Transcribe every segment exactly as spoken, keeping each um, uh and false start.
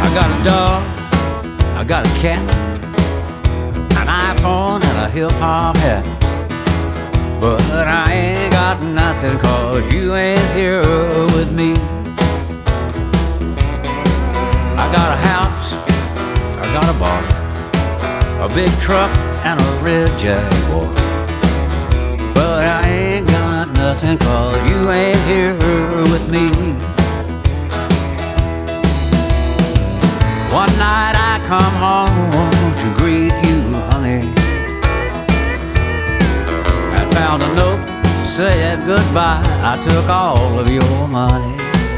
I got a dog, I got a cat, an iPhone and a hip-hop hat. But I ain't got nothing, 'cause you ain't here with me. I got a house, I got a bar, a big truck and a red Jaguar. But I ain't got nothing, 'cause you ain't here with me. One night I come home to greet you, honey, and found a note saying goodbye. I took all of your money.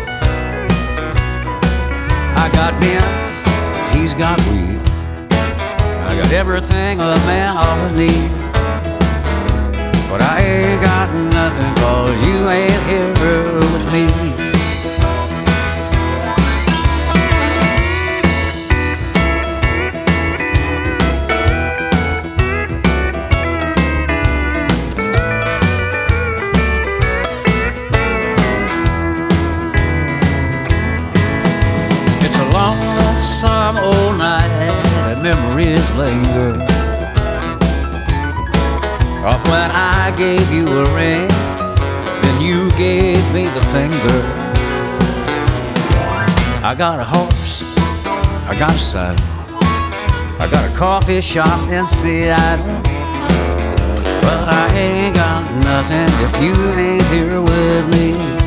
I got Ben, he's got weed, I got everything a man ought to need. But I ain't got nothing, 'cause you ain't here with me. It's a lonesome old night and memories linger of when I gave you a ring, then you gave me the finger. I got a horse, I got a saddle, I got a coffee shop in Seattle. But I ain't got nothing if you ain't here with me.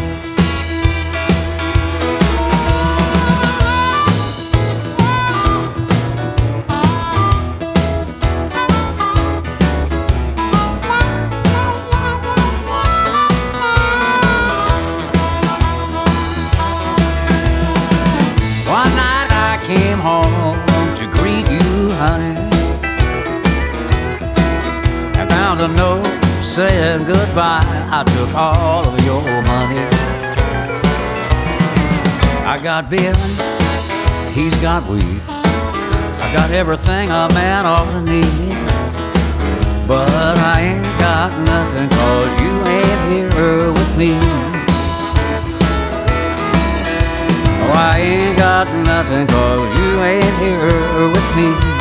One night I came home to greet you, honey, and found a note saying goodbye. I took all of your money. I got Ben, he's got weed, I got everything a man ought to need. But I ain't got nothing, 'cause you ain't here with me. I ain't got nothing, 'cause you ain't here with me.